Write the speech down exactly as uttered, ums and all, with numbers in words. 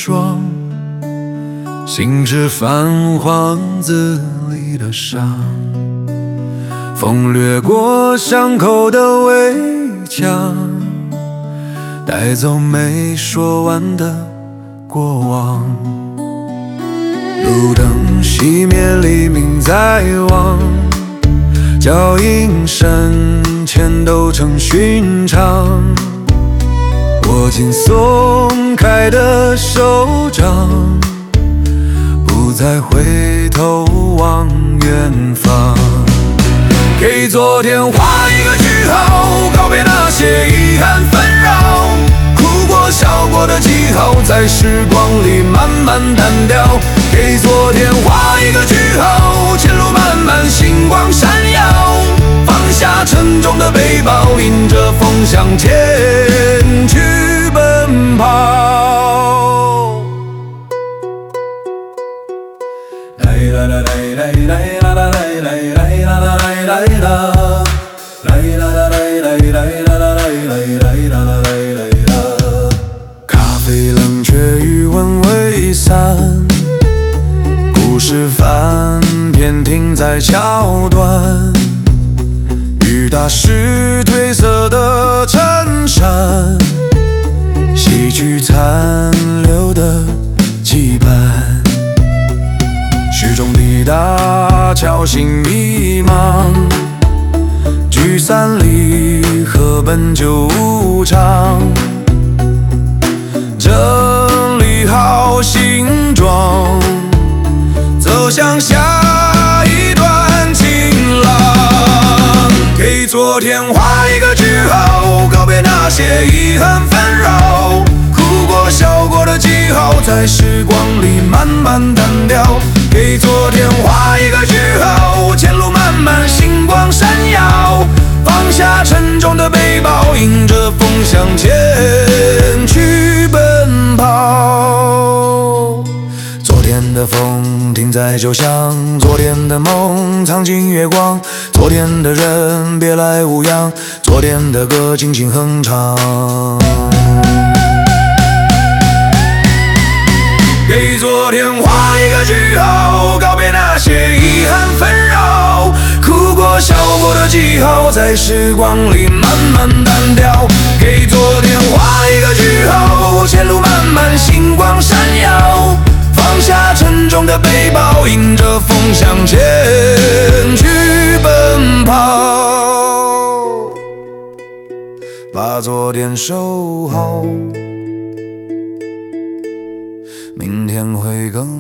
霜，心之泛黄字里的伤。风掠过伤口的围墙，带走没说完的过往。路灯熄灭，黎明在望，脚印深浅都成寻常。握紧松开的手掌，不再回头望远方。给昨天画一个句号，告别那些遗憾纷扰。哭过笑过的记号，在时光里慢慢淡掉。给昨天画一个句号，前路漫漫，星光闪耀。放下沉重的背包，迎着风向前去奔跑。来来来来来来来来来来来来来来啦，来啦啦来来来啦啦来来来啦啦来来啦。咖啡冷却，余温未散，故事翻篇停在桥段。雨打湿褪色的衬衫，洗去残留的羁绊。曲终抵达，敲醒迷茫。聚散离合本就无常，整理好形状，走向下一段晴朗。给昨天画一个句号，告别那些遗憾纷扰。哭过笑过的记号，在时光里慢慢淡掉。给昨天画一个句号，前路漫漫，星光闪耀。放下沉重的背包，迎着风向前去奔跑。昨天的风停在酒香，昨天的梦藏进月光，昨天的人别来无恙，昨天的歌轻轻哼唱。给昨天画一个句号，告别那些遗憾纷扰。哭过笑过的记号，在时光里慢慢淡掉。给昨天画一个句号，前路漫漫，星光闪耀。放下沉重的背包，迎着风向前去奔跑。把昨天收好，明天会更